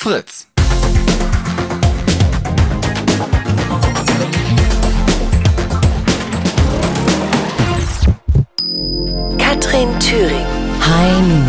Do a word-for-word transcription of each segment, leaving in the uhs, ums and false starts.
Fritz. Katrin Thüring. Hi.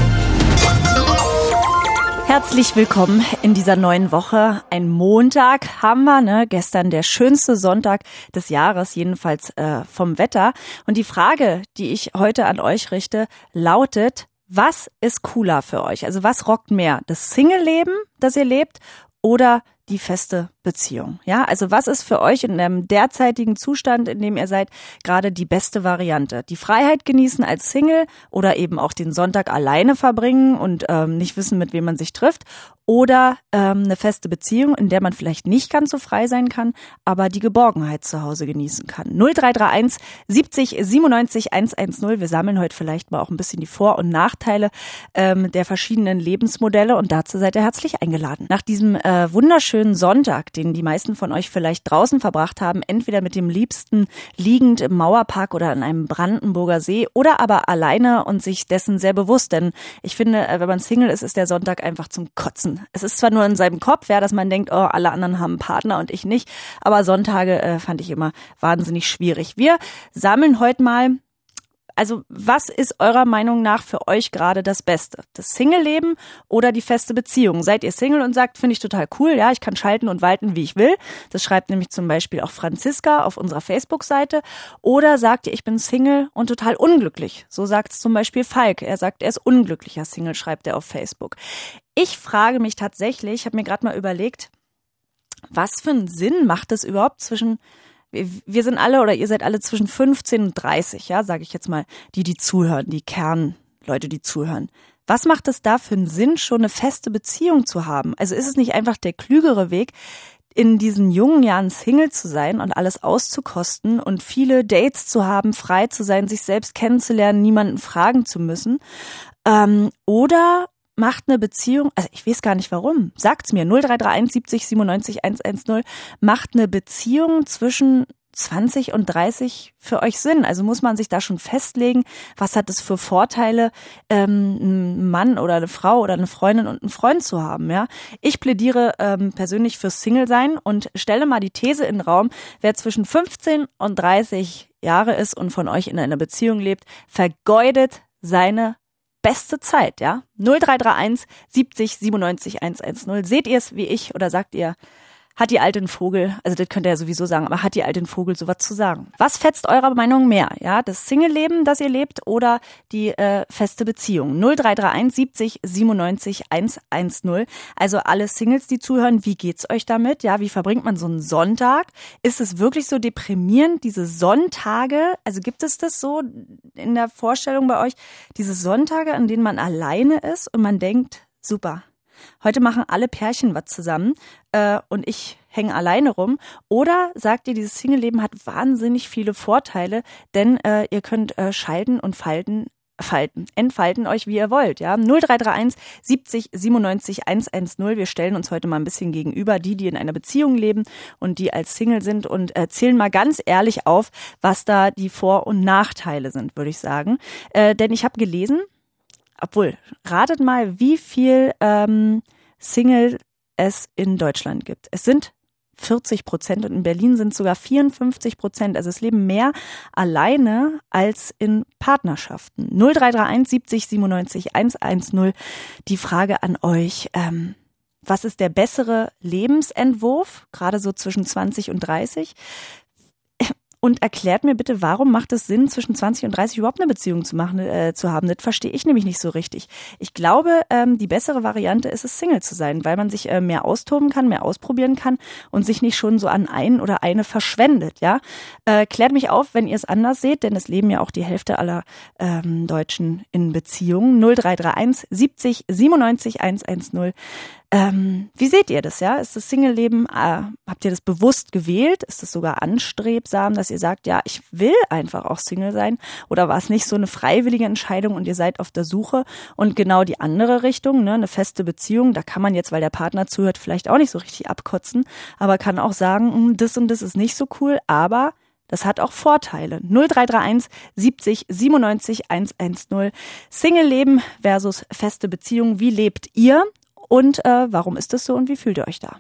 Herzlich willkommen in dieser neuen Woche. Ein Montag haben wir, ne? Gestern der schönste Sonntag des Jahres, jedenfalls äh, vom Wetter. Und die Frage, die ich heute an euch richte, lautet: Was ist cooler für euch? Also was rockt mehr? Das Single-Leben, das ihr lebt, oder die feste Beziehung? Ja, also was ist für euch in dem derzeitigen Zustand, in dem ihr seid, gerade die beste Variante? Die Freiheit genießen als Single oder eben auch den Sonntag alleine verbringen und ähm, nicht wissen, mit wem man sich trifft? Oder ähm, eine feste Beziehung, in der man vielleicht nicht ganz so frei sein kann, aber die Geborgenheit zu Hause genießen kann. null drei drei eins siebzig siebenundneunzig hundertzehn. Wir sammeln heute vielleicht mal auch ein bisschen die Vor- und Nachteile ähm, der verschiedenen Lebensmodelle und dazu seid ihr herzlich eingeladen. Nach diesem äh, wunderschönen Sonntag, den die meisten von euch vielleicht draußen verbracht haben, entweder mit dem Liebsten liegend im Mauerpark oder an einem Brandenburger See oder aber alleine und sich dessen sehr bewusst, denn ich finde, wenn man Single ist, ist der Sonntag einfach zum Kotzen. Es ist zwar nur in seinem Kopf, ja, dass man denkt, oh, alle anderen haben einen Partner und ich nicht, aber Sonntage äh, fand ich immer wahnsinnig schwierig. Wir sammeln heute mal, also was ist eurer Meinung nach für euch gerade das Beste? Das Single-Leben oder die feste Beziehung? Seid ihr Single und sagt, finde ich total cool, ja, ich kann schalten und walten, wie ich will. Das schreibt nämlich zum Beispiel auch Franziska auf unserer Facebook-Seite. Oder sagt ihr, ich bin Single und total unglücklich? So sagt es zum Beispiel Falk. Er sagt, er ist unglücklicher Single, schreibt er auf Facebook. Ich frage mich tatsächlich, ich habe mir gerade mal überlegt, was für einen Sinn macht es überhaupt zwischen, wir sind alle oder ihr seid alle zwischen fünfzehn und dreißig, ja, sage ich jetzt mal, die, die zuhören, die Kernleute, die zuhören. Was macht es da für einen Sinn, schon eine feste Beziehung zu haben? Also ist es nicht einfach der klügere Weg, in diesen jungen Jahren Single zu sein und alles auszukosten und viele Dates zu haben, frei zu sein, sich selbst kennenzulernen, niemanden fragen zu müssen? Ähm, oder macht eine Beziehung, also ich weiß gar nicht warum, sagt's mir, null drei drei eins siebzig siebenundneunzig hundertzehn, macht eine Beziehung zwischen zwanzig und dreißig für euch Sinn? Also muss man sich da schon festlegen, was hat es für Vorteile, ähm, einen Mann oder eine Frau oder eine Freundin und einen Freund zu haben, ja? Ich plädiere ähm, persönlich fürs Single-Sein und stelle mal die These in den Raum, wer zwischen fünfzehn und dreißig Jahre ist und von euch in einer Beziehung lebt, vergeudet seine beste Zeit, ja? null drei drei eins siebzig siebenundneunzig hundertzehn. Seht ihr es wie ich oder sagt ihr, hat die alte einen Vogel, also das könnt ihr ja sowieso sagen, aber hat die alte einen Vogel sowas zu sagen? Was fetzt eurer Meinung mehr, ja? Das Single-Leben, das ihr lebt oder die äh, feste Beziehung? null drei drei eins siebzig siebenundneunzig hundertzehn. Also alle Singles, die zuhören, wie geht's euch damit? Ja, wie verbringt man so einen Sonntag? Ist es wirklich so deprimierend, diese Sonntage? Also gibt es das so in der Vorstellung bei euch, diese Sonntage, an denen man alleine ist und man denkt, super, heute machen alle Pärchen was zusammen äh, und ich hänge alleine rum. Oder sagt ihr, dieses Single-Leben hat wahnsinnig viele Vorteile, denn äh, ihr könnt äh, schalten und falten, falten, entfalten euch, wie ihr wollt. Ja, null drei drei eins siebzig siebenundneunzig hundertzehn. Wir stellen uns heute mal ein bisschen gegenüber, die, die in einer Beziehung leben und die als Single sind und äh, zählen mal ganz ehrlich auf, was da die Vor- und Nachteile sind, würde ich sagen. Äh, denn ich habe gelesen, obwohl, ratet mal, wie viel ähm, Single es in Deutschland gibt. Es sind vierzig Prozent und in Berlin sind es sogar vierundfünfzig Prozent. Also es leben mehr alleine als in Partnerschaften. null drei drei eins siebzig siebenundneunzig hundertzehn. Die Frage an euch, ähm, was ist der bessere Lebensentwurf, gerade so zwischen zwanzig und dreißig? Und erklärt mir bitte, warum macht es Sinn, zwischen zwanzig und dreißig überhaupt eine Beziehung zu machen, äh, zu haben? Das verstehe ich nämlich nicht so richtig. Ich glaube, ähm, die bessere Variante ist es, Single zu sein, weil man sich äh, mehr austoben kann, mehr ausprobieren kann und sich nicht schon so an einen oder eine verschwendet, ja? Äh, klärt mich auf, wenn ihr es anders seht, denn es leben ja auch die Hälfte aller ähm, Deutschen in Beziehungen. null drei drei eins siebzig siebenundneunzig hundertzehn. Ähm, wie seht ihr das, ja? Ist das Single-Leben, äh, habt ihr das bewusst gewählt? Ist es sogar anstrebsam, dass ihr sagt, ja, ich will einfach auch Single sein? Oder war es nicht so eine freiwillige Entscheidung und ihr seid auf der Suche? Und genau die andere Richtung, ne, eine feste Beziehung, da kann man jetzt, weil der Partner zuhört, vielleicht auch nicht so richtig abkotzen, aber kann auch sagen, das und das ist nicht so cool, aber das hat auch Vorteile. null drei drei eins siebzig siebenundneunzig hundertzehn. Single-Leben versus feste Beziehung. Wie lebt ihr? und äh, warum ist das so und wie fühlt ihr euch da?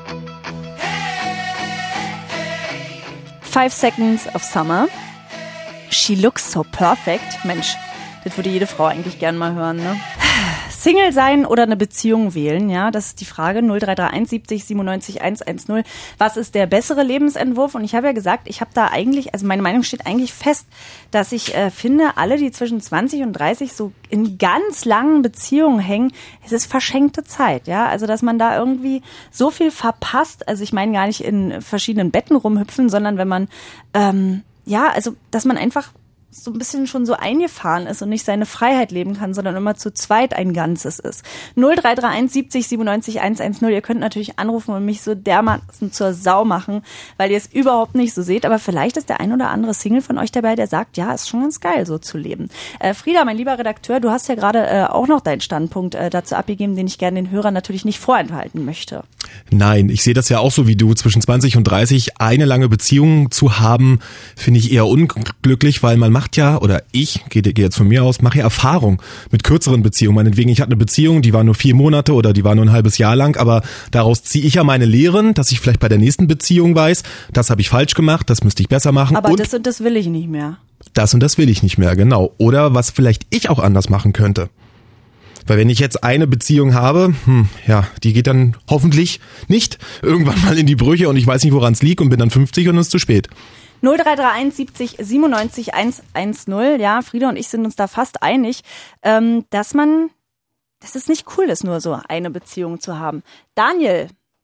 Five Seconds of Summer. She looks so perfect. Mensch, das würde jede Frau eigentlich gern mal hören, ne? Single sein oder eine Beziehung wählen, ja, das ist die Frage. null drei drei eins siebzig siebenundneunzig hundertzehn. Was ist der bessere Lebensentwurf? Und ich habe ja gesagt, ich habe da eigentlich, also meine Meinung steht eigentlich fest, dass ich äh, finde, alle, die zwischen zwanzig und dreißig so in ganz langen Beziehungen hängen, es ist verschenkte Zeit, ja. Also, dass man da irgendwie so viel verpasst, also ich meine gar nicht in verschiedenen Betten rumhüpfen, sondern wenn man, ähm, ja, also, dass man einfach so ein bisschen schon so eingefahren ist und nicht seine Freiheit leben kann, sondern immer zu zweit ein Ganzes ist. null drei drei eins siebzig siebenundneunzig hundertzehn. Ihr könnt natürlich anrufen und mich so dermaßen zur Sau machen, weil ihr es überhaupt nicht so seht. Aber vielleicht ist der ein oder andere Single von euch dabei, der sagt, ja, ist schon ganz geil, so zu leben. Äh, Frieda, mein lieber Redakteur, du hast ja gerade äh, auch noch deinen Standpunkt äh, dazu abgegeben, den ich gerne den Hörern natürlich nicht vorenthalten möchte. Nein, ich sehe das ja auch so wie du. Zwischen zwanzig und dreißig eine lange Beziehung zu haben, finde ich eher unglücklich, weil man macht ja, oder ich, gehe geh jetzt von mir aus, mache ja Erfahrung mit kürzeren Beziehungen. Meinetwegen, ich hatte eine Beziehung, die war nur vier Monate oder die war nur ein halbes Jahr lang, aber daraus ziehe ich ja meine Lehren, dass ich vielleicht bei der nächsten Beziehung weiß, das habe ich falsch gemacht, das müsste ich besser machen. Aber und das und das will ich nicht mehr. Das und das will ich nicht mehr, genau. Oder was vielleicht ich auch anders machen könnte. Weil wenn ich jetzt eine Beziehung habe, hm, ja, die geht dann hoffentlich nicht irgendwann mal in die Brüche und ich weiß nicht, woran es liegt und bin dann fünfzig und es ist zu spät. null drei drei eins siebzig siebenundneunzig hundertzehn. Ja, Frieda und ich sind uns da fast einig, ähm, dass man, dass es nicht cool ist, nur so eine Beziehung zu haben. Daniel.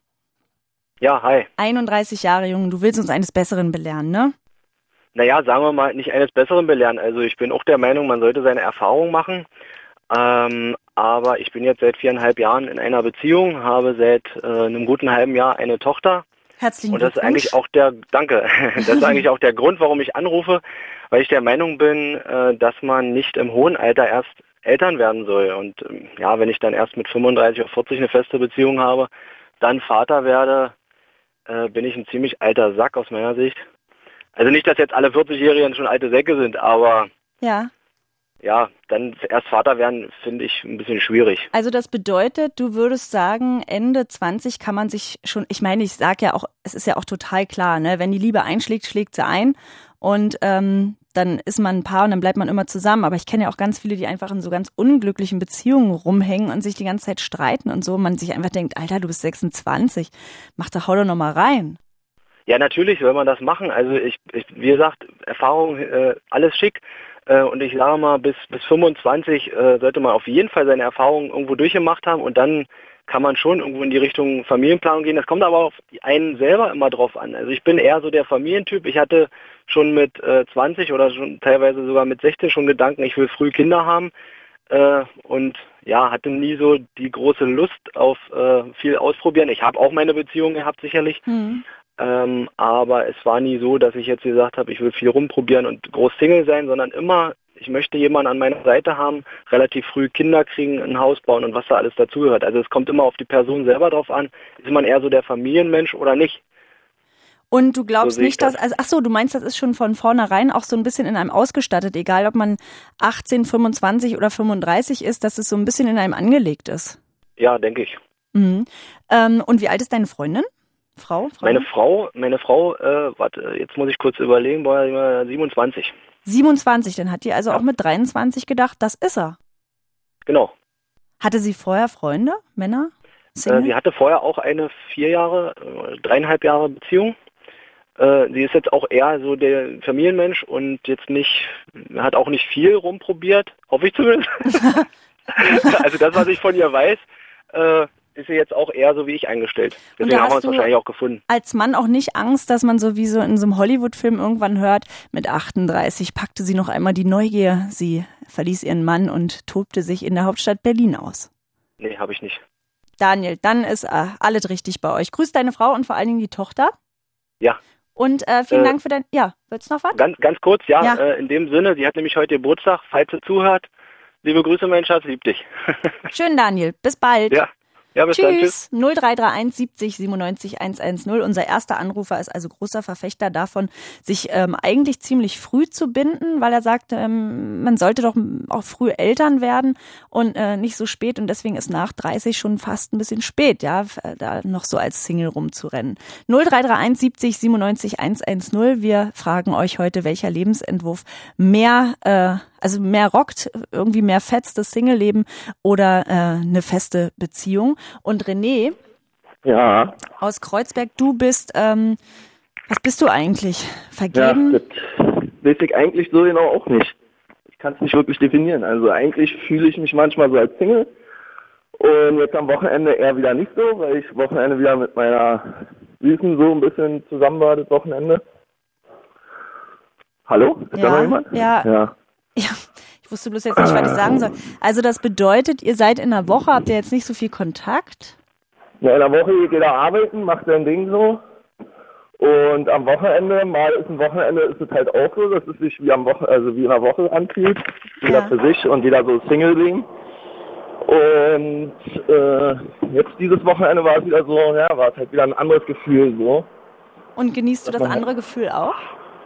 Ja, hi. einunddreißig Jahre jung, du willst uns eines Besseren belehren, ne? Naja, sagen wir mal, nicht eines Besseren belehren. Also ich bin auch der Meinung, man sollte seine Erfahrungen machen. Ähm, aber ich bin jetzt seit viereinhalb Jahren in einer Beziehung, habe seit äh, einem guten halben Jahr eine Tochter. Herzlichen Und das ist Glückwunsch. eigentlich auch der, danke, das ist eigentlich auch der Grund, warum ich anrufe, weil ich der Meinung bin, äh, dass man nicht im hohen Alter erst Eltern werden soll. Und ähm, ja, wenn ich dann erst mit fünfunddreißig oder vierzig eine feste Beziehung habe, dann Vater werde, äh, bin ich ein ziemlich alter Sack aus meiner Sicht. Also nicht, dass jetzt alle vierzig-Jährigen schon alte Säcke sind, aber ja. Ja, dann erst Vater werden, finde ich ein bisschen schwierig. Also das bedeutet, du würdest sagen, Ende zwanzig kann man sich schon, ich meine, ich sage ja auch, es ist ja auch total klar, ne, wenn die Liebe einschlägt, schlägt sie ein und ähm, dann ist man ein Paar und dann bleibt man immer zusammen. Aber ich kenne ja auch ganz viele, die einfach in so ganz unglücklichen Beziehungen rumhängen und sich die ganze Zeit streiten und so. Man sich einfach denkt, Alter, du bist sechsundzwanzig, mach da, hau doch noch mal rein. Ja, natürlich soll man das machen. Also ich, ich wie gesagt, Erfahrung, äh, alles schick. Und ich sage mal, bis bis fünfundzwanzig äh, sollte man auf jeden Fall seine Erfahrungen irgendwo durchgemacht haben und dann kann man schon irgendwo in die Richtung Familienplanung gehen. Das kommt aber auf einen selber immer drauf an. Also ich bin eher so der Familientyp. Ich hatte schon mit äh, zwanzig oder schon teilweise sogar mit sechzehn schon Gedanken, ich will früh Kinder haben äh, und ja, hatte nie so die große Lust auf äh, viel ausprobieren. Ich habe auch meine Beziehungen gehabt, sicherlich. Mhm. Ähm, aber es war nie so, dass ich jetzt gesagt habe, ich will viel rumprobieren und groß Single sein, sondern immer, ich möchte jemanden an meiner Seite haben, relativ früh Kinder kriegen, ein Haus bauen und was da alles dazugehört. Also es kommt immer auf die Person selber drauf an, ist man eher so der Familienmensch oder nicht. Und du glaubst so nicht, das. dass, also ach so, du meinst, das ist schon von vornherein auch so ein bisschen in einem ausgestattet, egal ob man achtzehn, fünfundzwanzig oder fünfunddreißig ist, dass es so ein bisschen in einem angelegt ist? Ja, denke ich. Mhm. Ähm, und wie alt ist deine Freundin? Frau? Frau? Meine Frau, meine Frau, äh, warte, jetzt muss ich kurz überlegen, war siebenundzwanzig. siebenundzwanzig, dann hat die also ja. auch mit dreiundzwanzig gedacht, das ist er. Genau. Hatte sie vorher Freunde, Männer? Äh, sie hatte vorher auch eine vier Jahre, äh, dreieinhalb Jahre Beziehung. Äh, sie ist jetzt auch eher so der Familienmensch und jetzt nicht, hat auch nicht viel rumprobiert, hoffe ich zumindest. Also das, was ich von ihr weiß, äh, ist sie jetzt auch eher so wie ich eingestellt. Deswegen haben wir uns wahrscheinlich auch gefunden. Als Mann auch nicht Angst, dass man so wie so in so einem Hollywood-Film irgendwann hört, mit achtunddreißig packte sie noch einmal die Neugier. Sie verließ ihren Mann und tobte sich in der Hauptstadt Berlin aus. Nee, habe ich nicht. Daniel, dann ist äh, alles richtig bei euch. Grüß deine Frau und vor allen Dingen die Tochter. Ja. Und äh, vielen äh, Dank für dein... Ja, willst du noch was? Ganz, ganz kurz, ja, ja. Äh, in dem Sinne, sie hat nämlich heute Geburtstag, falls sie zuhört. Liebe Grüße, mein Schatz, lieb dich. Schön, Daniel. Bis bald. Ja. Ja, bis tschüss. dann. Tschüss. null drei drei eins siebzig siebenundneunzig hundertzehn. Unser erster Anrufer ist also großer Verfechter davon, sich ähm, eigentlich ziemlich früh zu binden, weil er sagt, ähm, man sollte doch auch früh Eltern werden und äh, nicht so spät. Und deswegen ist nach dreißig schon fast ein bisschen spät, ja, da noch so als Single rumzurennen. null drei drei eins siebzig siebenundneunzig hundertzehn. Wir fragen euch heute, welcher Lebensentwurf mehr, äh, also mehr rockt, irgendwie mehr fetzt, das Single-Leben oder äh, eine feste Beziehung. Und René Ja. aus Kreuzberg, du bist, ähm, was bist du eigentlich? Vergeben? Ja, das weiß ich eigentlich so genau auch nicht. Ich kann es nicht wirklich definieren. Also eigentlich fühle ich mich manchmal so als Single und jetzt am Wochenende eher wieder nicht so, weil ich Wochenende wieder mit meiner Süßen so ein bisschen zusammen war, das Wochenende. Hallo? Ist Ja, da noch jemand? ja. Ja. Ja, ich wusste bloß jetzt nicht, was ich sagen soll. Also das bedeutet, ihr seid in der Woche, habt ihr jetzt nicht so viel Kontakt? Ja, in der Woche geht jeder arbeiten, macht sein Ding so. Und am Wochenende, mal ist ein Wochenende, ist es halt auch so, dass es sich wie am Woche, also wie in der Woche anfühlt. Jeder Ja. für sich und jeder so Single-Ding. Und äh, jetzt dieses Wochenende war es wieder so, ja, war es halt wieder ein anderes Gefühl so. Und genießt du das man- andere Gefühl auch?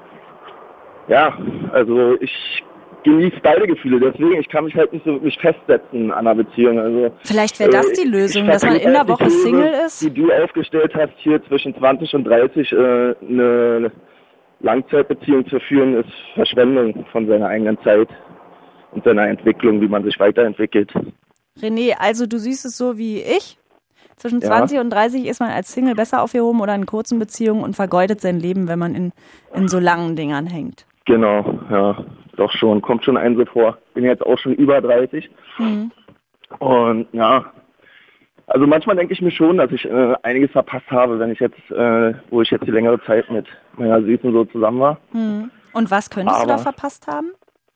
Ja, also ich genieße beide Gefühle, deswegen, ich kann mich halt nicht so wirklich festsetzen an einer Beziehung. Also Vielleicht wäre das äh, die ich- Lösung, ich dass man vertrete in der halt die Woche These, Single ist? Die du aufgestellt hast, hier zwischen zwanzig und dreißig äh, eine Langzeitbeziehung zu führen, ist Verschwendung von seiner eigenen Zeit und seiner Entwicklung, wie man sich weiterentwickelt. René, also du siehst es so wie ich. Zwischen Ja. zwanzig und dreißig ist man als Single besser aufgehoben oder in kurzen Beziehungen und vergeudet sein Leben, wenn man in, in so langen Dingern hängt. Genau, ja, doch schon, kommt schon ein so vor. Bin jetzt auch schon über dreißig. Mhm. Und ja, also manchmal denke ich mir schon, dass ich äh, einiges verpasst habe, wenn ich jetzt, äh, wo ich jetzt die längere Zeit mit meiner Süßen so zusammen war. Mhm. Und was könntest du da Aber- verpasst haben?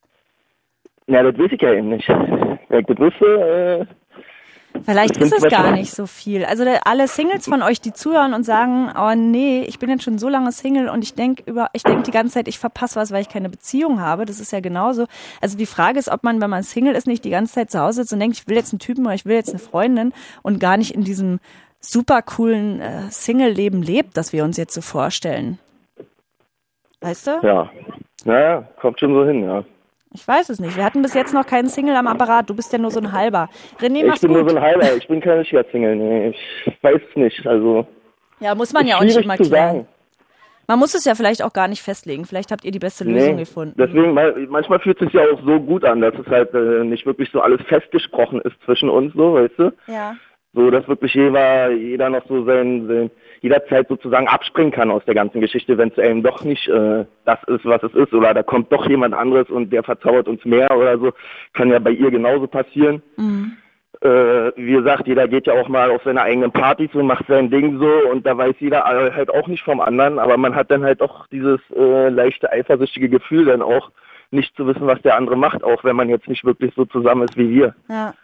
Ja, das weiß ich ja eben nicht. Wenn ich das wüsste, äh, Vielleicht Ich ist find's es gar wahrscheinlich- nicht so viel. Also der, alle Singles von euch, die zuhören und sagen, oh nee, ich bin jetzt schon so lange Single und ich denke über, ich denke die ganze Zeit, ich verpasse was, weil ich keine Beziehung habe. Das ist ja genauso. Also die Frage ist, ob man, wenn man Single ist, nicht die ganze Zeit zu Hause sitzt und denkt, ich will jetzt einen Typen oder ich will jetzt eine Freundin und gar nicht in diesem super coolen äh, Single-Leben lebt, das wir uns jetzt so vorstellen. Weißt du? ja, naja, kommt schon so hin, ja. Ich weiß es nicht. Wir hatten bis jetzt noch keinen Single am Apparat. Du bist ja nur so ein halber. René, Ich mach's bin nur gut. so ein Halber, ich bin kein richtiger Single, nee, ich weiß es nicht, also. Ja, muss man ist ja auch nicht schwierig immer zu klären. sagen. Man muss es ja vielleicht auch gar nicht festlegen. Vielleicht habt ihr die beste Lösung gefunden. Deswegen, weil, manchmal fühlt es sich ja auch so gut an, dass es halt äh, nicht wirklich so alles festgesprochen ist zwischen uns, so, weißt du? Ja. So, dass wirklich jeder, jeder noch so sein, sein jederzeit sozusagen abspringen kann aus der ganzen Geschichte, wenn es eben doch nicht äh, das ist, was es ist, oder da kommt doch jemand anderes und der verzaubert uns mehr oder so, kann ja bei ihr genauso passieren. Mhm. Äh, wie gesagt, jeder geht ja auch mal auf seine eigenen Partys und macht sein Ding so und da weiß jeder halt auch nicht vom anderen, aber man hat dann halt auch dieses äh, leichte eifersüchtige Gefühl dann auch, nicht zu wissen, was der andere macht, auch wenn man jetzt nicht wirklich so zusammen ist wie wir. Ja.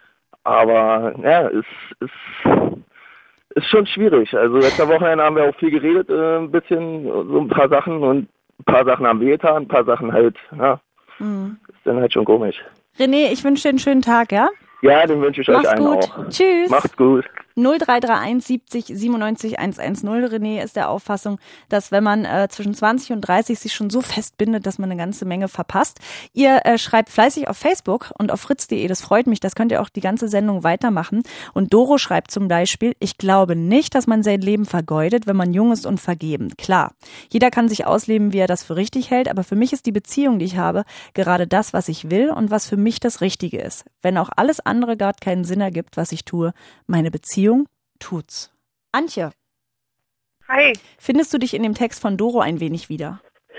Aber ja, es ist, ist schon schwierig. Also letzte Wochenende haben wir auch viel geredet, äh, ein bisschen, so ein paar Sachen und ein paar Sachen haben wehgetan, ein paar Sachen halt, ja, Mhm. ist dann halt schon komisch. René, ich wünsche dir einen schönen Tag, ja? Ja, den wünsche ich Mach's euch allen gut. auch. Tschüss. Macht's gut. null drei drei eins siebzig siebenundneunzig hundertzehn. René ist der Auffassung, dass wenn man äh, zwischen zwanzig und dreißig sich schon so festbindet, dass man eine ganze Menge verpasst. Ihr äh, schreibt fleißig auf Facebook und auf fritz punkt de, das freut mich, das könnt ihr auch die ganze Sendung weitermachen. Und Doro schreibt zum Beispiel, ich glaube nicht, dass man sein Leben vergeudet, wenn man jung ist und vergeben. Klar, jeder kann sich ausleben, wie er das für richtig hält, aber für mich ist die Beziehung, die ich habe, gerade das, was ich will und was für mich das Richtige ist. Wenn auch alles andere gerade keinen Sinn ergibt, was ich tue, meine Beziehung tut's. Antje. Hi. Findest du dich in dem Text von Doro ein wenig wieder?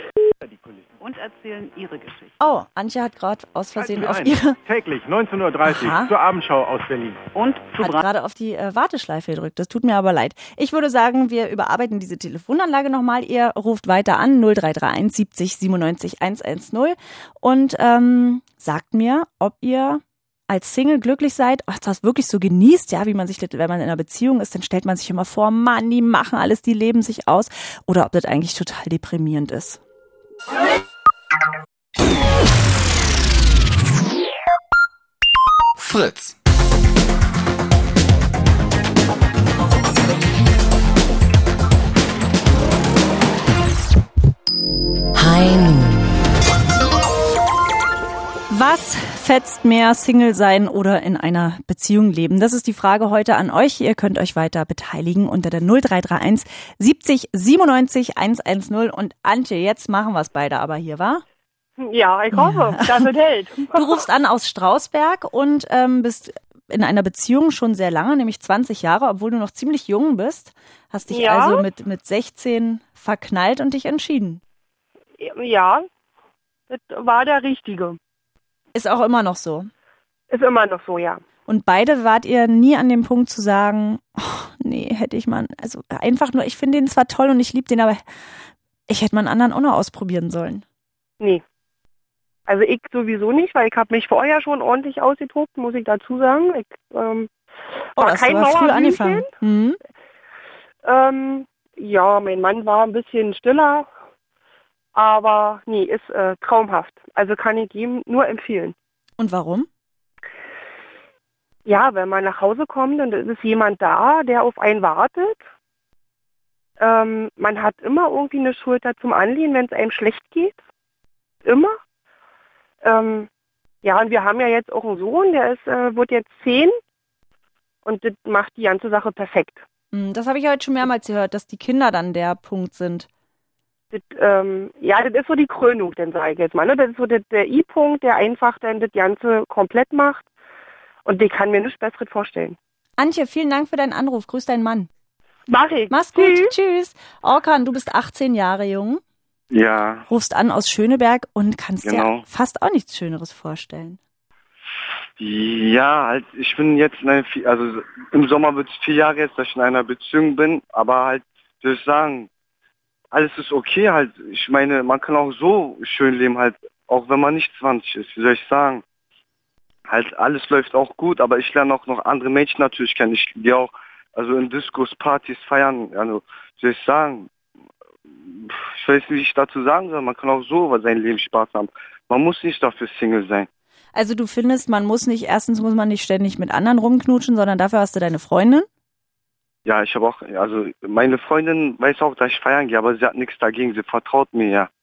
Und erzählen ihre Geschichte. Oh, Antje hat gerade aus Versehen auf ein. ihre Täglich neunzehn Uhr dreißig Aha. zur Abendschau aus Berlin. Und zu hat gerade auf die äh, Warteschleife gedrückt. Das tut mir aber leid. Ich würde sagen, wir überarbeiten diese Telefonanlage nochmal. Ihr ruft weiter an null drei drei eins siebzig siebenundneunzig hundertzehn und ähm, sagt mir, ob ihr als Single glücklich seid, ach, das wirklich so genießt, ja, wie man sich, wenn man in einer Beziehung ist, dann stellt man sich immer vor, Mann, die machen alles, die leben sich aus, oder ob das eigentlich total deprimierend ist. Fritz. High Noon. Was fetzt mehr, Single sein oder in einer Beziehung leben? Das ist die Frage heute an euch. Ihr könnt euch weiter beteiligen unter der null drei drei eins siebzig siebenundneunzig hundertzehn. Und Antje, jetzt machen wir es beide aber hier, wa? Ja, ich hoffe, das wird hält. Du rufst an aus Strausberg und ähm, bist in einer Beziehung schon sehr lange, nämlich zwanzig Jahre, obwohl du noch ziemlich jung bist. Hast dich Ja. also mit, mit sechzehn verknallt und dich entschieden. Ja, das war der Richtige. Ist auch immer noch so. Ist immer noch so, ja. Und beide wart ihr nie an dem Punkt zu sagen, oh, nee, hätte ich mal, also einfach nur, ich finde den zwar toll und ich liebe den, aber ich hätte mal einen anderen auch noch ausprobieren sollen. Nee. Also ich sowieso nicht, weil ich habe mich vorher schon ordentlich ausgetobt, muss ich dazu sagen. Ich ähm, Oh, war hast kein du aber früh Mauerblümchen. angefangen. Mhm. Ähm, ja, mein Mann war ein bisschen stiller, aber nee, ist äh, traumhaft. Also kann ich ihm nur empfehlen. Und warum? Ja, wenn man nach Hause kommt und es ist jemand da, der auf einen wartet. Ähm, man hat immer irgendwie eine Schulter zum Anlehnen, wenn es einem schlecht geht. Immer. Ähm, ja, und wir haben ja jetzt auch einen Sohn, der ist, äh, wird jetzt zehn und das macht die ganze Sache perfekt. Hm, Das habe ich heute schon mehrmals gehört, dass die Kinder dann der Punkt sind. Das, ähm, ja, das ist so die Krönung, dann sage ich jetzt mal. Ne? Das ist so der, der I-Punkt, der einfach dann das Ganze komplett macht. Und ich kann mir nichts Besseres vorstellen. Antje, vielen Dank für deinen Anruf. Grüß deinen Mann. Mach ich. Mach's gut. Tschüss. Tschüss. Orkan, du bist achtzehn Jahre jung, Ja, rufst an aus Schöneberg und kannst Genau. dir fast auch nichts Schöneres vorstellen. ja, halt, ich bin jetzt in einer, Vi- also im Sommer wird es vier Jahre jetzt, dass ich in einer Beziehung bin, aber halt, würde ich sagen, alles ist okay halt. Ich meine, man kann auch so schön leben halt, auch wenn man nicht zwanzig ist, wie soll ich sagen. Halt, alles läuft auch gut, aber ich lerne auch noch andere Mädchen natürlich kennen. Ich gehe auch, also in Diskos, Partys feiern, also, wie soll ich sagen, ich weiß nicht, wie ich dazu sagen soll, man kann auch so über sein Leben Spaß haben. Man muss nicht dafür Single sein. Also du findest, man muss nicht, erstens muss man nicht ständig mit anderen rumknutschen, sondern dafür hast du deine Freundin. Ja, ich habe auch, also meine Freundin weiß auch, dass ich feiern gehe, aber sie hat nichts dagegen, sie vertraut mir ja.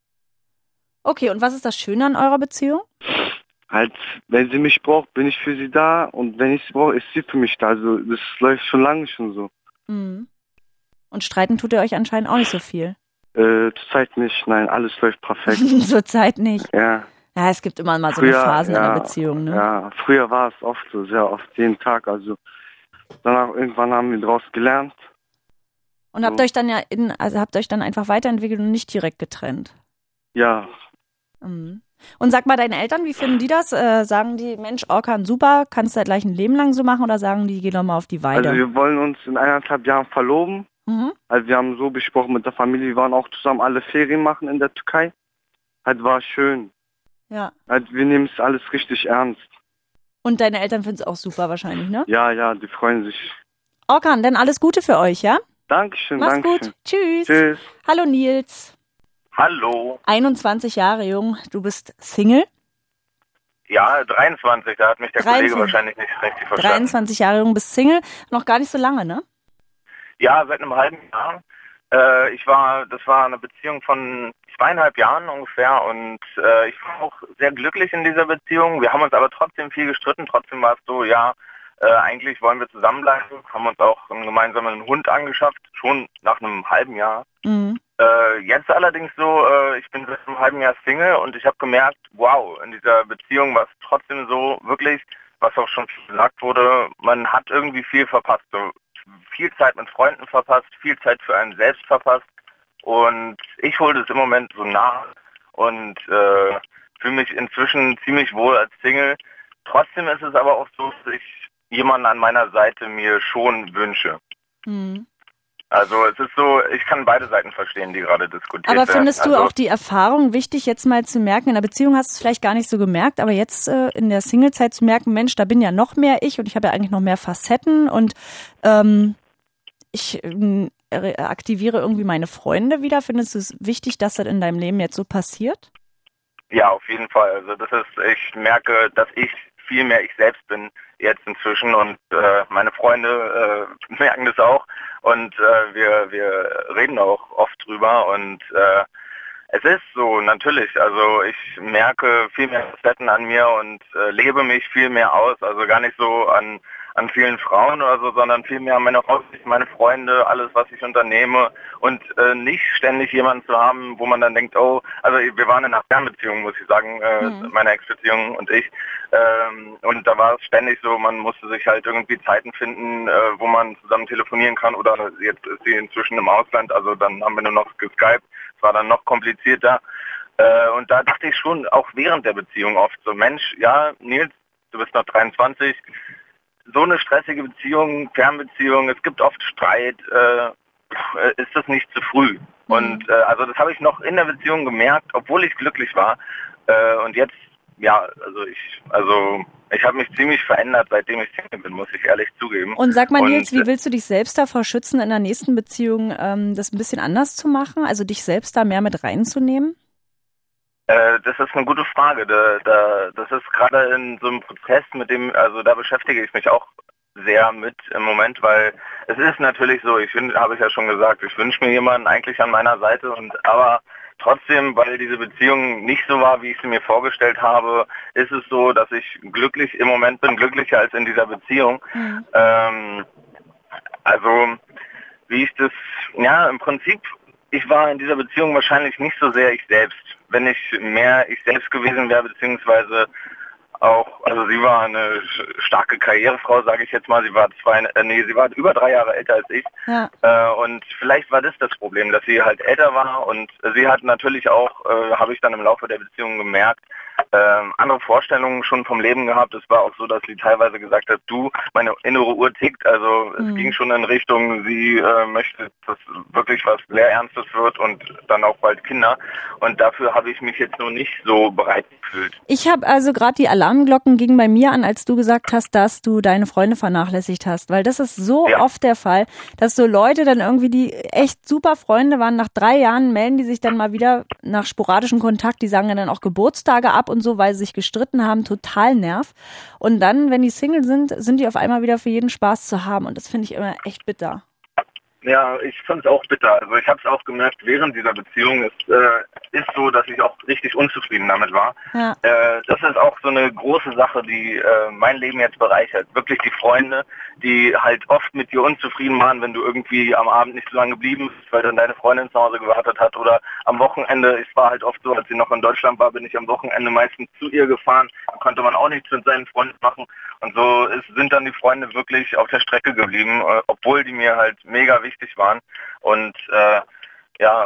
Okay, und was ist das Schöne an eurer Beziehung? Halt, wenn sie mich braucht, bin ich für sie da und wenn ich sie brauche, ist sie für mich da. Also das läuft schon lange schon so. Mhm. Und streiten tut ihr euch anscheinend auch nicht so viel. Äh, zurzeit nicht, nein, alles läuft perfekt. Zurzeit nicht. Ja. Ja, es gibt immer mal so Früher, eine Phasen in ja, einer Beziehung, ne? Ja, früher war es oft so, sehr oft, jeden Tag. Also danach irgendwann haben wir draus gelernt. Und habt so. euch dann ja in, also habt euch dann einfach weiterentwickelt und nicht direkt getrennt. Ja, Mhm. Und sag mal deinen Eltern, wie finden die das? Äh, sagen die, Mensch, Orkan, super, kannst du ja gleich ein Leben lang so machen oder sagen die, geh doch mal auf die Weide? also wir wollen uns in eineinhalb Jahren verloben. Mhm. Also wir haben so besprochen mit der Familie, wir waren auch zusammen alle Ferien machen in der Türkei. Halt war schön. Ja. Halt, wir nehmen es alles richtig ernst. Und deine Eltern finden es auch super wahrscheinlich, ne? Ja, ja, die freuen sich. Orkan, dann alles Gute für euch, ja? Dankeschön, Mach's Dankeschön. gut. Tschüss. Tschüss. Hallo Nils. Hallo. einundzwanzig Jahre jung, du bist Single. Ja, dreiundzwanzig, da hat mich der dreiundzwanzig. Kollege wahrscheinlich nicht richtig verstanden. dreiundzwanzig Jahre jung, bist Single. Noch gar nicht so lange, ne? Ja, seit einem halben Jahr. Äh, ich war, das war eine Beziehung von zweieinhalb Jahren ungefähr und äh, ich war auch sehr glücklich in dieser Beziehung. Wir haben uns aber trotzdem viel gestritten. Trotzdem war es so, ja, äh, eigentlich wollen wir zusammenbleiben. Haben uns auch einen gemeinsamen Hund angeschafft, schon nach einem halben Jahr. Mhm. Äh, jetzt allerdings so, äh, ich bin seit einem halben Jahr Single und ich habe gemerkt, wow, in dieser Beziehung war es trotzdem so, wirklich, was auch schon gesagt wurde, man hat irgendwie viel verpasst. So, viel Zeit mit Freunden verpasst, viel Zeit für einen selbst verpasst und ich hole das im Moment so nach und äh, fühle mich inzwischen ziemlich wohl als Single. Trotzdem ist es aber auch so, dass ich jemanden an meiner Seite mir schon wünsche. Mhm. Also es ist so, ich kann beide Seiten verstehen, die gerade diskutiert werden. Aber findest du also, auch die Erfahrung wichtig, jetzt mal zu merken, in der Beziehung hast du es vielleicht gar nicht so gemerkt, aber jetzt äh, in der Singlezeit zu merken, Mensch, da bin ja noch mehr ich und ich habe ja eigentlich noch mehr Facetten und ähm, ich ähm, aktiviere irgendwie meine Freunde wieder. Findest du es wichtig, dass das in deinem Leben jetzt so passiert? Ja, auf jeden Fall. Also das ist, ich merke, dass ich viel mehr ich selbst bin jetzt inzwischen und äh, meine Freunde äh, merken das auch und äh, wir wir reden auch oft drüber und äh, Es ist so, natürlich. Also ich merke viel mehr Facetten an mir und äh, lebe mich viel mehr aus. Also gar nicht so an an vielen Frauen oder so, sondern viel mehr an meine Aussicht, meine Freunde, alles, was ich unternehme und äh, nicht ständig jemanden zu haben, wo man dann denkt, oh, also wir waren in einer Fernbeziehung, muss ich sagen, äh, mhm. meine Ex-Beziehung und ich. Ähm, und da war es ständig so, man musste sich halt irgendwie Zeiten finden, äh, wo man zusammen telefonieren kann oder jetzt ist sie inzwischen im Ausland, also dann haben wir nur noch geskypt. Es war dann noch komplizierter. Äh, und da dachte ich schon, auch während der Beziehung oft so, Mensch, ja, Nils, du bist noch dreiundzwanzig, so eine stressige Beziehung, Fernbeziehung, es gibt oft Streit, äh, ist das nicht zu früh? Mhm. Und äh, also das habe ich noch in der Beziehung gemerkt, obwohl ich glücklich war. Äh, und jetzt, ja, also ich, also ich habe mich ziemlich verändert, seitdem ich Single bin, muss ich ehrlich zugeben. Und sag mal, und, Nils, wie willst du dich selbst davor schützen, in der nächsten Beziehung ähm, das ein bisschen anders zu machen? Also dich selbst da mehr mit reinzunehmen? Das ist eine gute Frage. Da, da, das ist gerade in so einem Prozess, mit dem, also da beschäftige ich mich auch sehr mit im Moment, weil es ist natürlich so, ich finde, habe ich ja schon gesagt, ich wünsche mir jemanden eigentlich an meiner Seite und aber trotzdem, weil diese Beziehung nicht so war, wie ich sie mir vorgestellt habe, ist es so, dass ich glücklich im Moment bin, glücklicher als in dieser Beziehung. Mhm. Ähm, also wie ich das, ja, im Prinzip, ich war in dieser Beziehung wahrscheinlich nicht so sehr ich selbst. Wenn ich mehr ich selbst gewesen wäre, beziehungsweise auch, also sie war eine starke Karrierefrau, sage ich jetzt mal. Sie war zwei, äh, nee, sie war über drei Jahre älter als ich. Ja. Äh, und vielleicht war das das Problem, dass sie halt älter war und sie hat natürlich auch, äh, habe ich dann im Laufe der Beziehung gemerkt, äh, andere Vorstellungen schon vom Leben gehabt. Es war auch so, dass sie teilweise gesagt hat, du, meine innere Uhr tickt. Also es mhm. ging schon in Richtung, sie äh, möchte, dass wirklich was sehr Ernstes wird und dann auch bald Kinder. Und dafür habe ich mich jetzt noch nicht so bereit gefühlt. Ich habe also gerade die Alarmglocken gingen bei mir an, als du gesagt hast, dass du deine Freunde vernachlässigt hast. Weil das ist so ja. oft der Fall, dass so Leute dann irgendwie, die echt super Freunde waren, nach drei Jahren melden die sich dann mal wieder nach sporadischem Kontakt. Die sagen dann auch Geburtstage ab und so, weil sie sich gestritten haben, total nerv. Und dann, wenn die Single sind, sind die auf einmal wieder für jeden Spaß zu haben. Und das finde ich immer echt bitter. Ja, ich fand es auch bitter. Also ich habe es auch gemerkt, während dieser Beziehung ist äh, ist so, dass ich auch richtig unzufrieden damit war. Ja. Äh, das ist auch so eine große Sache, die äh, mein Leben jetzt bereichert. Wirklich die Freunde, die halt oft mit dir unzufrieden waren, wenn du irgendwie am Abend nicht so lange geblieben bist, weil dann deine Freundin zu Hause gewartet hat oder am Wochenende. Es war halt oft so, als sie noch in Deutschland war, bin ich am Wochenende meistens zu ihr gefahren. Da konnte man auch nichts mit seinen Freunden machen. Und so ist, sind dann die Freunde wirklich auf der Strecke geblieben, äh, obwohl die mir halt mega wichtig waren. Und äh, ja,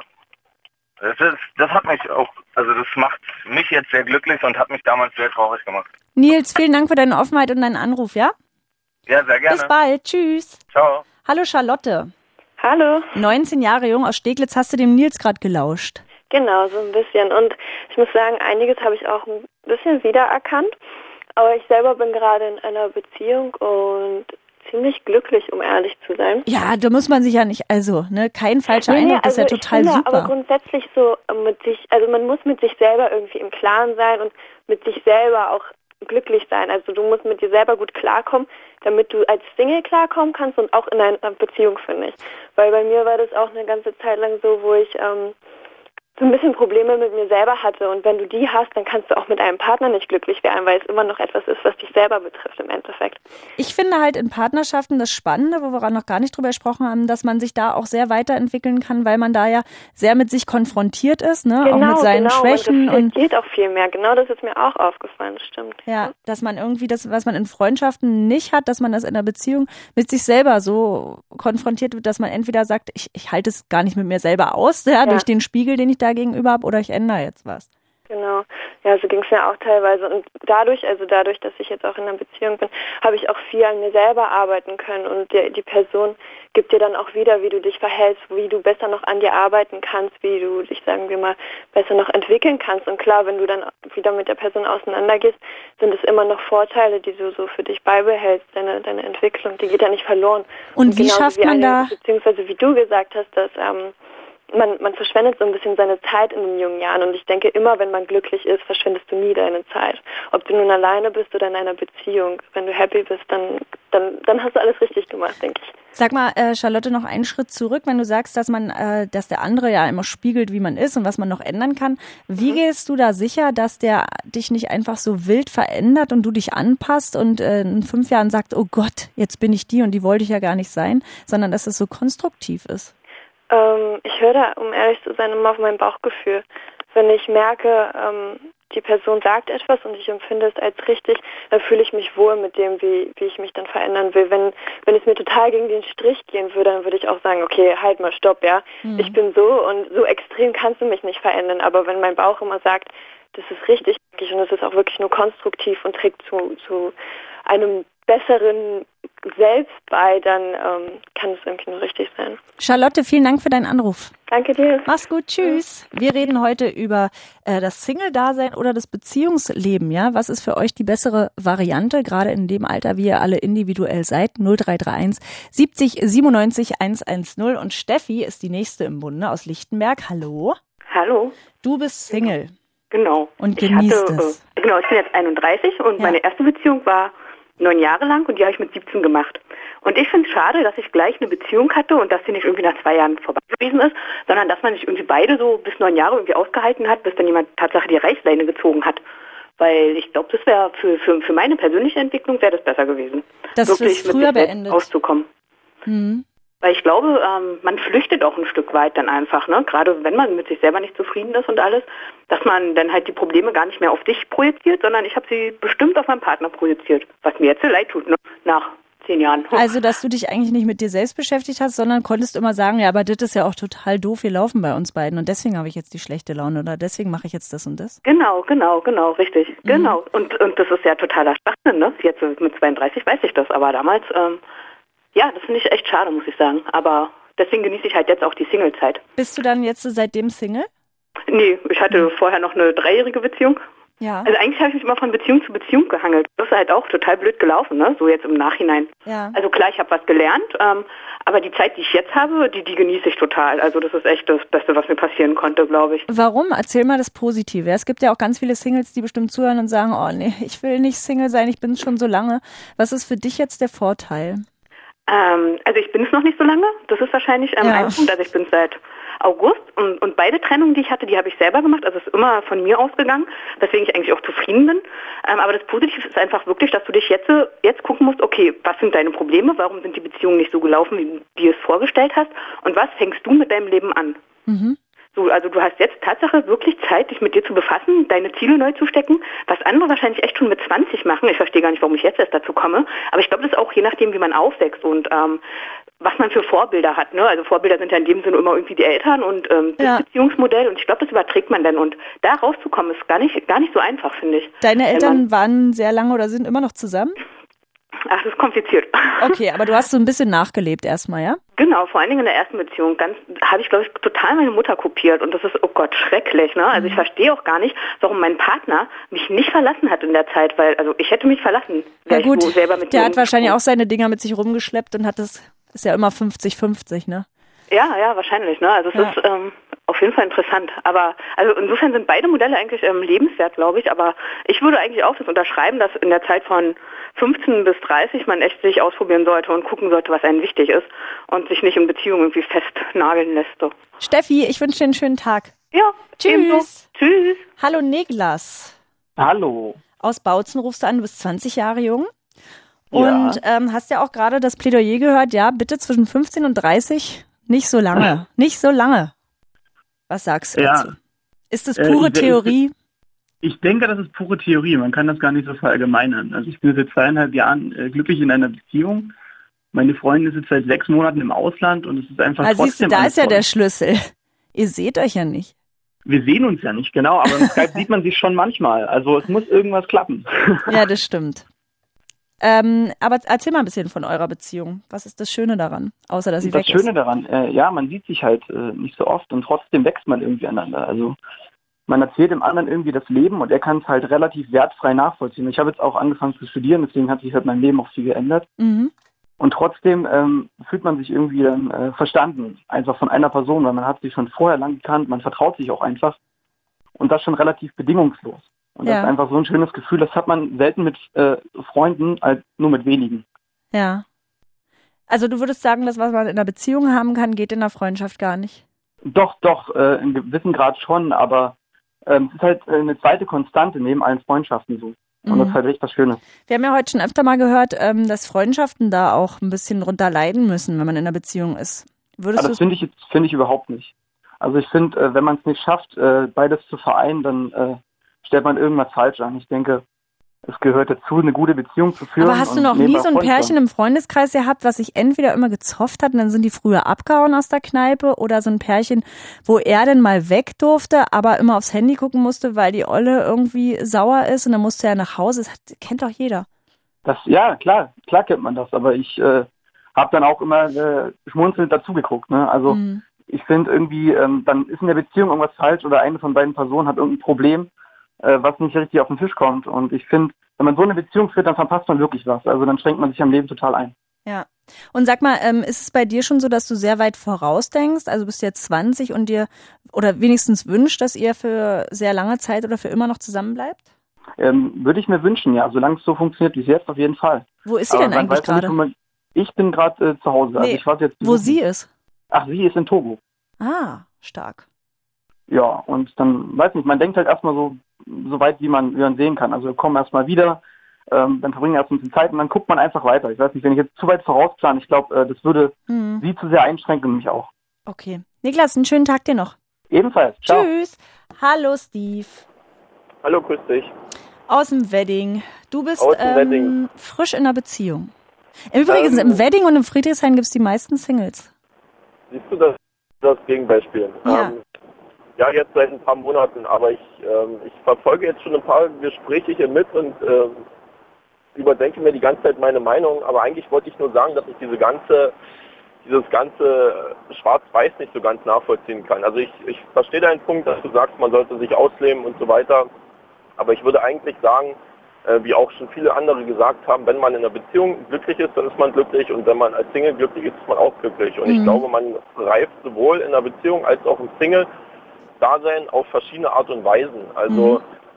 das, ist, das hat mich auch, also das macht mich jetzt sehr glücklich und hat mich damals sehr traurig gemacht. Nils, vielen Dank für deine Offenheit und deinen Anruf, ja? Ja, sehr gerne. Bis bald, tschüss. Ciao. Hallo Charlotte. Hallo. neunzehn Jahre jung aus Steglitz, hast du dem Nils gerade gelauscht? Genau, so ein bisschen. Und ich muss sagen, einiges habe ich auch ein bisschen wiedererkannt. Aber ich selber bin gerade in einer Beziehung und ziemlich glücklich, um ehrlich zu sein. Ja, da muss man sich ja nicht, also, ne, kein falscher nee, Eindruck, das also ist ja total finde, super. Aber grundsätzlich so mit sich, also man muss mit sich selber irgendwie im Klaren sein und mit sich selber auch glücklich sein. Also du musst mit dir selber gut klarkommen, damit du als Single klarkommen kannst und auch in einer Beziehung, finde ich. Weil bei mir war das auch eine ganze Zeit lang so, wo ich ähm, so ein bisschen Probleme mit mir selber hatte. Und wenn du die hast, dann kannst du auch mit einem Partner nicht glücklich werden, weil es immer noch etwas ist, was dich selber betrifft im Endeffekt. Ich finde halt in Partnerschaften das Spannende, wo wir noch gar nicht drüber gesprochen haben, dass man sich da auch sehr weiterentwickeln kann, weil man da ja sehr mit sich konfrontiert ist, ne, genau, auch mit seinen genau. Schwächen. Und das geht auch viel mehr. Genau, das ist mir auch aufgefallen, das stimmt. Ja, dass man irgendwie das, was man in Freundschaften nicht hat, dass man das in einer Beziehung mit sich selber so konfrontiert wird, dass man entweder sagt, ich, ich halte es gar nicht mit mir selber aus, ja, ja. durch den Spiegel, den ich da gegenüber habe, oder ich ändere jetzt was. Genau, ja, so ging es mir auch teilweise. Und dadurch, also dadurch, dass ich jetzt auch in einer Beziehung bin, habe ich auch viel an mir selber arbeiten können. Und die, die Person gibt dir dann auch wieder, wie du dich verhältst, wie du besser noch an dir arbeiten kannst, wie du dich, sagen wir mal, besser noch entwickeln kannst. Und klar, wenn du dann wieder mit der Person auseinandergehst, sind es immer noch Vorteile, die du so für dich beibehältst. Deine, deine Entwicklung, die geht ja nicht verloren. Und, Und wie schafft man eine, da? Beziehungsweise wie du gesagt hast, dass ähm, Man, man verschwendet so ein bisschen seine Zeit in den jungen Jahren und ich denke immer, wenn man glücklich ist, verschwendest du nie deine Zeit. Ob du nun alleine bist oder in einer Beziehung. Wenn du happy bist, dann, dann, dann hast du alles richtig gemacht, denke ich. Sag mal, äh, Charlotte, noch einen Schritt zurück, wenn du sagst, dass man, äh, dass der andere ja immer spiegelt, wie man ist und was man noch ändern kann. Wie mhm. gehst du da sicher, dass der dich nicht einfach so wild verändert und du dich anpasst und äh, in fünf Jahren sagt, oh Gott, jetzt bin ich die und die wollte ich ja gar nicht sein, sondern dass es so konstruktiv ist? Ähm, ich höre da, um ehrlich zu sein, immer auf mein Bauchgefühl. Wenn ich merke, ähm, die Person sagt etwas und ich empfinde es als richtig, dann fühle ich mich wohl mit dem, wie, wie ich mich dann verändern will. Wenn, wenn es mir total gegen den Strich gehen würde, dann würde ich auch sagen, okay, halt mal, stopp, ja. Mhm. Ich bin so und so extrem kannst du mich nicht verändern. Aber wenn mein Bauch immer sagt, das ist richtig und es ist auch wirklich nur konstruktiv und trägt zu, zu einem besseren Selbst bei, dann ähm, kann es irgendwie nur richtig sein. Charlotte, vielen Dank für deinen Anruf. Danke dir. Mach's gut, tschüss. Wir reden heute über äh, das Single-Dasein oder das Beziehungsleben. Ja, was ist für euch die bessere Variante, gerade in dem Alter, wie ihr alle individuell seid? null drei drei eins siebzig siebenundneunzig hundertzehn. Und Steffi ist die nächste im Bunde aus Lichtenberg. Hallo. Hallo. Du bist Single. Genau. Und genießt ich hatte, es. Äh, genau, ich bin jetzt einunddreißig und ja. meine erste Beziehung war neun Jahre lang und die habe ich mit siebzehn gemacht. Und ich finde es schade, dass ich gleich eine Beziehung hatte und dass sie nicht irgendwie nach zwei Jahren vorbei gewesen ist, sondern dass man sich irgendwie beide so bis neun Jahre irgendwie ausgehalten hat, bis dann jemand Tatsache die Reißleine gezogen hat. Weil ich glaube, das wäre für, für, für meine persönliche Entwicklung wäre das besser gewesen. Dass wirklich du es früher mit sich beendet. Auszukommen. Mhm. Weil ich glaube, ähm, man flüchtet auch ein Stück weit dann einfach, ne? Gerade wenn man mit sich selber nicht zufrieden ist und alles, dass man dann halt die Probleme gar nicht mehr auf dich projiziert, sondern ich habe sie bestimmt auf meinen Partner projiziert, was mir jetzt so leid tut, ne? Nach zehn Jahren. Also, dass du dich eigentlich nicht mit dir selbst beschäftigt hast, sondern konntest immer sagen, ja, aber das ist ja auch total doof, wir laufen bei uns beiden und deswegen habe ich jetzt die schlechte Laune oder deswegen mache ich jetzt das und das. Genau, genau, genau, richtig, mhm. genau. Und und das ist ja totaler Schwachsinn, ne? Jetzt mit zweiunddreißig weiß ich das, aber damals, ähm, ja, das finde ich echt schade, muss ich sagen. Aber deswegen genieße ich halt jetzt auch die Single-Zeit. Bist du dann jetzt seitdem Single? Nee, ich hatte vorher noch eine dreijährige Beziehung. Ja. Also eigentlich habe ich mich immer von Beziehung zu Beziehung gehangelt. Das ist halt auch total blöd gelaufen, ne? So jetzt im Nachhinein. Ja. Also klar, ich habe was gelernt, ähm, aber die Zeit, die ich jetzt habe, die, die genieße ich total. Also das ist echt das Beste, was mir passieren konnte, glaube ich. Warum? Erzähl mal das Positive. Es gibt ja auch ganz viele Singles, die bestimmt zuhören und sagen, oh nee, ich will nicht Single sein, ich bin schon so lange. Was ist für dich jetzt der Vorteil? Ähm, also ich bin es noch nicht so lange. Das ist wahrscheinlich ähm, ja. ein Punkt. Also ich bin seit August und, und beide Trennungen, die ich hatte, die habe ich selber gemacht. Also es ist immer von mir ausgegangen, weswegen ich eigentlich auch zufrieden bin. Ähm, aber das Positive ist einfach wirklich, dass du dich jetzt, jetzt gucken musst, okay, was sind deine Probleme? Warum sind die Beziehungen nicht so gelaufen, wie du dir es vorgestellt hast? Und was fängst du mit deinem Leben an? Mhm. So, also du hast jetzt Tatsache wirklich Zeit, dich mit dir zu befassen, deine Ziele neu zu stecken, was andere wahrscheinlich echt schon mit zwanzig machen. Ich verstehe gar nicht, warum ich jetzt erst dazu komme. Aber ich glaube, das ist auch je nachdem, wie man aufwächst und ähm, was man für Vorbilder hat. Ne? Also Vorbilder sind ja in dem Sinne immer irgendwie die Eltern und ähm, das ja. Beziehungsmodell. Und ich glaube, das überträgt man dann. Und da rauszukommen, ist gar nicht, gar nicht so einfach, finde ich. Deine Eltern waren sehr lange oder sind immer noch zusammen? Ach, das ist kompliziert. Okay, aber du hast so ein bisschen nachgelebt erstmal, ja? Genau, vor allen Dingen in der ersten Beziehung. Ganz habe ich, glaube ich, total meine Mutter kopiert und das ist, oh Gott, schrecklich. Ne? Also mhm. ich verstehe auch gar nicht, warum mein Partner mich nicht verlassen hat in der Zeit, weil also ich hätte mich verlassen. Ja gut, ich selber mit der hat wahrscheinlich auch seine Dinger mit sich rumgeschleppt und hat das, ist ja immer fünfzig fünfzig, ne? Ja, ja, wahrscheinlich. Ne? Also es ja. ist ähm, auf jeden Fall interessant. Aber also insofern sind beide Modelle eigentlich ähm, lebenswert, glaube ich. Aber ich würde eigentlich auch das unterschreiben, dass in der Zeit von fünfzehn bis dreißig man echt sich ausprobieren sollte und gucken sollte, was einem wichtig ist und sich nicht in Beziehungen irgendwie festnageln lässt. So. Steffi, ich wünsche dir einen schönen Tag. Ja, tschüss. Ebenso. Tschüss. Hallo Niklas. Hallo. Aus Bautzen rufst du an, du bist zwanzig Jahre jung. Und ja. ähm, hast ja auch gerade das Plädoyer gehört, ja, bitte zwischen fünfzehn und dreißig nicht so lange. Ja. Nicht so lange. Was sagst du ja. dazu? Ist das pure äh, ich, Theorie? Ich, ich denke, das ist pure Theorie. Man kann das gar nicht so verallgemeinern. Also ich bin seit zweieinhalb Jahren äh, glücklich in einer Beziehung. Meine Freundin ist jetzt seit sechs Monaten im Ausland und es ist einfach also trotzdem... Siehst du, da ist ja der Schlüssel. Ihr seht euch ja nicht. Wir sehen uns ja nicht, genau, aber im Skype sieht man sich schon manchmal. Also es muss irgendwas klappen. Ja, das stimmt. Ähm, aber erzähl mal ein bisschen von eurer Beziehung. Was ist das Schöne daran, außer dass sie das weg ist? Das Schöne daran, äh, ja, man sieht sich halt äh, nicht so oft und trotzdem wächst man irgendwie aneinander. Also man erzählt dem anderen irgendwie das Leben und er kann es halt relativ wertfrei nachvollziehen. Ich habe jetzt auch angefangen zu studieren, deswegen hat sich halt mein Leben auch viel geändert. Mhm. Und trotzdem ähm, fühlt man sich irgendwie dann äh, verstanden, einfach von einer Person, weil man hat sich schon vorher lang gekannt, man vertraut sich auch einfach und das schon relativ bedingungslos. Und ja. das ist einfach so ein schönes Gefühl, das hat man selten mit äh, Freunden, als nur mit wenigen. Ja. Also du würdest sagen, das, was man in einer Beziehung haben kann, geht in einer Freundschaft gar nicht? Doch, doch, äh, in gewissem Grad schon, aber ähm, es ist halt eine zweite Konstante neben allen Freundschaften so. Und mhm. das ist halt echt was Schönes. Wir haben ja heute schon öfter mal gehört, ähm, dass Freundschaften da auch ein bisschen drunter leiden müssen, wenn man in einer Beziehung ist. Würdest aber das finde ich jetzt finde ich überhaupt nicht. Also ich finde, äh, wenn man es nicht schafft, äh, beides zu vereinen, dann äh, stellt man irgendwas falsch an. Ich denke, es gehört dazu, eine gute Beziehung zu führen. Aber hast du noch nie so ein Pärchen im Freundeskreis gehabt, was sich entweder immer gezofft hat und dann sind die früher abgehauen aus der Kneipe, oder so ein Pärchen, wo er denn mal weg durfte, aber immer aufs Handy gucken musste, weil die Olle irgendwie sauer ist und dann musste er nach Hause. Das hat, kennt doch jeder. Das, ja, klar, klar kennt man das, aber ich äh, habe dann auch immer äh, schmunzelnd dazugeguckt. Ne? Also mhm. ich finde irgendwie, ähm, dann ist in der Beziehung irgendwas falsch oder eine von beiden Personen hat irgendein Problem, was nicht richtig auf den Tisch kommt. Und ich finde, wenn man so eine Beziehung führt, dann verpasst man wirklich was. Also dann schränkt man sich am Leben total ein. Ja. Und sag mal, ähm, ist es bei dir schon so, dass du sehr weit vorausdenkst? Also bist du jetzt zwanzig und dir, oder wenigstens wünscht, dass ihr für sehr lange Zeit oder für immer noch zusammenbleibt? Ähm, würde ich mir wünschen, ja. Solange es so funktioniert wie es jetzt, auf jeden Fall. Wo ist sie Aber denn eigentlich gerade? Nicht, ich bin gerade äh, zu Hause. Nee, also ich warte jetzt wo sie ist? Ach, sie ist in Togo. Ah, stark. Ja, und dann, weiß nicht, man denkt halt erstmal so, so weit, wie man, wie man sehen kann. Also wir kommen erstmal wieder, ähm, dann verbringen wir erst ein bisschen Zeit und dann guckt man einfach weiter. Ich weiß nicht, wenn ich jetzt zu weit vorausplane, ich glaube, äh, das würde mhm. sie zu sehr einschränken und mich auch. Okay. Niklas, einen schönen Tag dir noch. Ebenfalls. Ciao. Tschüss. Hallo, Steve. Hallo, grüß dich. Aus dem Wedding. Du bist Aus dem ähm, Wedding. frisch in einer Beziehung. Übrigens, ähm, im Wedding und im Friedrichshain gibt es die meisten Singles. Siehst du das, das Gegenbeispiel? Ja. Ähm, Ja, jetzt seit ein paar Monaten, aber ich, ähm, ich verfolge jetzt schon ein paar Gespräche hier mit und ähm, überdenke mir die ganze Zeit meine Meinung, aber eigentlich wollte ich nur sagen, dass ich diese ganze, dieses ganze Schwarz-Weiß nicht so ganz nachvollziehen kann. Also ich, ich verstehe deinen Punkt, dass du sagst, man sollte sich ausleben und so weiter, aber ich würde eigentlich sagen, äh, wie auch schon viele andere gesagt haben, wenn man in einer Beziehung glücklich ist, dann ist man glücklich und wenn man als Single glücklich ist, ist man auch glücklich. Und mhm. ich glaube, man reift sowohl in einer Beziehung als auch im Single Dasein auf verschiedene Art und Weisen. Also mhm.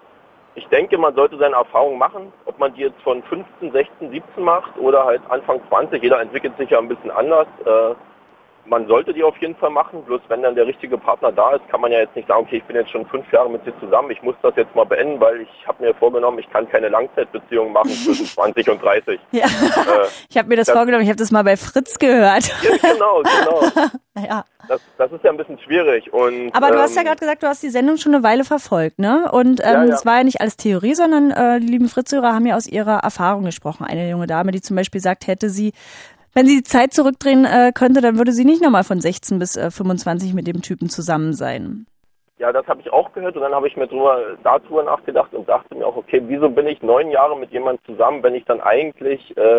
ich denke, man sollte seine Erfahrungen machen, ob man die jetzt von fünfzehn, sechzehn, siebzehn macht oder halt Anfang zwanzig, jeder entwickelt sich ja ein bisschen anders. Äh, man sollte die auf jeden Fall machen, bloß wenn dann der richtige Partner da ist, kann man ja jetzt nicht sagen, okay, ich bin jetzt schon fünf Jahre mit dir zusammen, ich muss das jetzt mal beenden, weil ich habe mir vorgenommen, ich kann keine Langzeitbeziehung machen zwischen zwanzig und dreißig. Ja. Äh, ich habe mir das, das vorgenommen, ich habe das mal bei Fritz gehört. Ja, genau, genau. ja. Das, das ist ja ein bisschen schwierig. Und, Aber du ähm, hast ja gerade gesagt, du hast die Sendung schon eine Weile verfolgt, ne? Und ähm, ja, ja. das war ja nicht alles Theorie, sondern äh, die lieben Fritzhörer haben ja aus ihrer Erfahrung gesprochen. Eine junge Dame, die zum Beispiel sagt, hätte sie, wenn sie die Zeit zurückdrehen äh, könnte, dann würde sie nicht nochmal von sechzehn bis äh, fünfundzwanzig mit dem Typen zusammen sein. Ja, das habe ich auch gehört und dann habe ich mir drüber, darüber nachgedacht und dachte mir auch, okay, wieso bin ich neun Jahre mit jemandem zusammen, wenn ich dann eigentlich äh,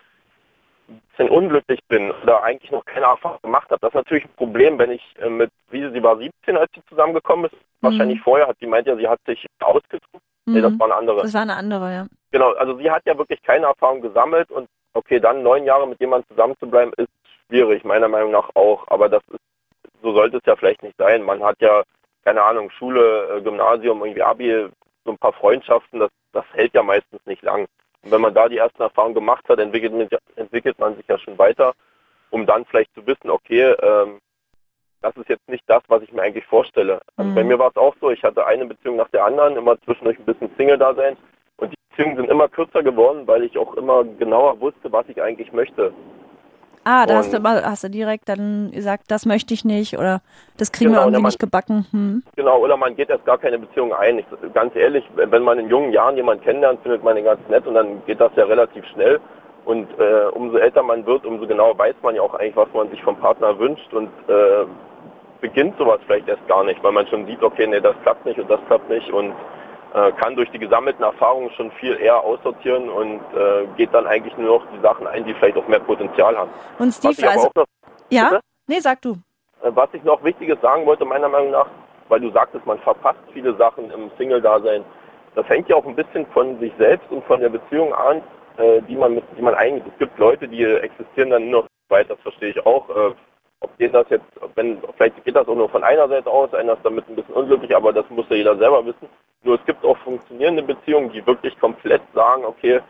ein bisschen unglücklich bin oder eigentlich noch keine Erfahrung gemacht habe. Das ist natürlich ein Problem, wenn ich äh, mit, wie sie war siebzehn, als sie zusammengekommen ist, mhm. wahrscheinlich vorher, hat sie meint ja, sie hat sich ausgesucht. Mhm. Nee, das war eine andere. Das war eine andere, ja. Genau, also sie hat ja wirklich keine Erfahrung gesammelt und okay, dann neun Jahre mit jemandem zusammen zu bleiben, ist schwierig, meiner Meinung nach auch. Aber das ist, so sollte es ja vielleicht nicht sein. Man hat ja, keine Ahnung, Schule, Gymnasium, irgendwie Abi, so ein paar Freundschaften, das, das hält ja meistens nicht lang. Und wenn man da die ersten Erfahrungen gemacht hat, entwickelt man, entwickelt man sich ja schon weiter, um dann vielleicht zu wissen, okay, ähm, das ist jetzt nicht das, was ich mir eigentlich vorstelle. Also mhm. bei mir war es auch so, ich hatte eine Beziehung nach der anderen, immer zwischendurch ein bisschen Single-Dasein. Und die Beziehungen sind immer kürzer geworden, weil ich auch immer genauer wusste, was ich eigentlich möchte. Ah, da und hast du, immer, hast du direkt dann gesagt, das möchte ich nicht oder das kriegen genau, wir irgendwie man, nicht gebacken. Hm. Genau, oder man geht erst gar keine Beziehung ein. Ich, ganz ehrlich, wenn man in jungen Jahren jemanden kennenlernt, findet man den ganz nett und dann geht das ja relativ schnell. Und äh, umso älter man wird, umso genauer weiß man ja auch eigentlich, was man sich vom Partner wünscht und äh, beginnt sowas vielleicht erst gar nicht, weil man schon sieht, okay, nee, das klappt nicht und das klappt nicht und äh, kann durch die gesammelten Erfahrungen schon viel eher aussortieren und äh, geht dann eigentlich nur noch die Sachen ein, die vielleicht auch mehr Potenzial haben. Und Steve, also, noch, ja? Bitte? Nee, sag du. Äh, was ich noch Wichtiges sagen wollte, meiner Meinung nach, weil du sagtest, man verpasst viele Sachen im Single-Dasein, das hängt ja auch ein bisschen von sich selbst und von der Beziehung an, äh, die man mit, die man eigentlich, es gibt Leute, die existieren dann nur noch weit, das verstehe ich auch, äh, ob geht das jetzt, wenn, vielleicht geht das auch nur von einer Seite aus, einer ist damit ein bisschen unglücklich, aber das muss ja jeder selber wissen. Nur es gibt auch funktionierende Beziehungen, die wirklich komplett sagen, okay, ich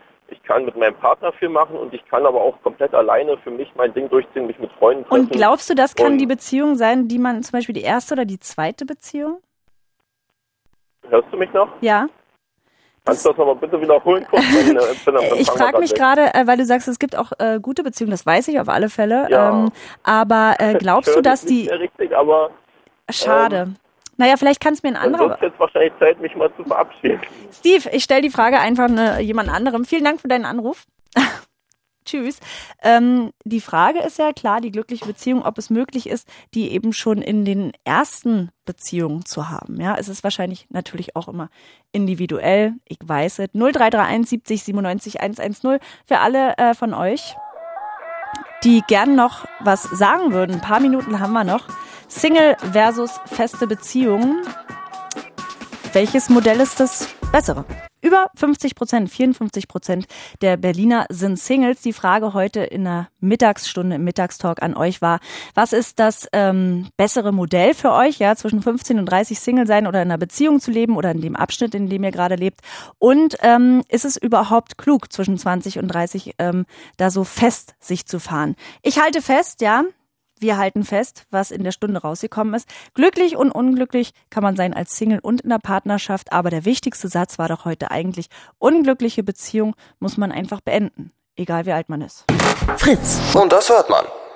kann mit meinem Partner viel machen und ich kann aber auch komplett alleine für mich mein Ding durchziehen, mich mit Freunden treffen. Und glaubst du, das kann und die Beziehung sein, die man zum Beispiel die erste oder die zweite Beziehung? Hörst du mich noch? Ja. Kannst du das nochmal bitte wiederholen? Kurz, wenn, äh, bin am Ich Empfang frage grad mich weg. gerade, äh, weil du sagst, es gibt auch äh, gute Beziehungen, das weiß ich auf alle Fälle. Ja. Ähm, aber äh, glaubst Ich du, höre dass dich nicht die... sehr richtig, aber Schade. Ähm, naja, vielleicht kann es mir ein dann anderer... wird jetzt wahrscheinlich Zeit, mich mal zu verabschieden. Steve, ich stelle die Frage einfach ne, jemand anderem. Vielen Dank für deinen Anruf. Tschüss. Ähm, die Frage ist ja klar, die glückliche Beziehung, ob es möglich ist, die eben schon in den ersten Beziehungen zu haben. Ja, es ist wahrscheinlich natürlich auch immer individuell. Ich weiß es. null drei drei eins siebzig siebenundneunzig hundertzehn für alle äh, von euch, die gern noch was sagen würden. Ein paar Minuten haben wir noch. Single versus feste Beziehungen. Welches Modell ist das bessere? Über fünfzig Prozent, vierundfünfzig Prozent der Berliner sind Singles. Die Frage heute in der Mittagsstunde im Mittagstalk an euch war, was ist das ähm, bessere Modell für euch, ja, zwischen fünfzehn und dreißig Single sein oder in einer Beziehung zu leben oder in dem Abschnitt, in dem ihr gerade lebt? Und ähm, ist es überhaupt klug, zwischen zwanzig und dreißig ähm, da so fest sich zu fahren? Ich halte fest, ja, wir halten fest, was in der Stunde rausgekommen ist. Glücklich und unglücklich kann man sein als Single und in der Partnerschaft, aber der wichtigste Satz war doch heute eigentlich, unglückliche Beziehung muss man einfach beenden, egal wie alt man ist. Fritz. Und das hört man.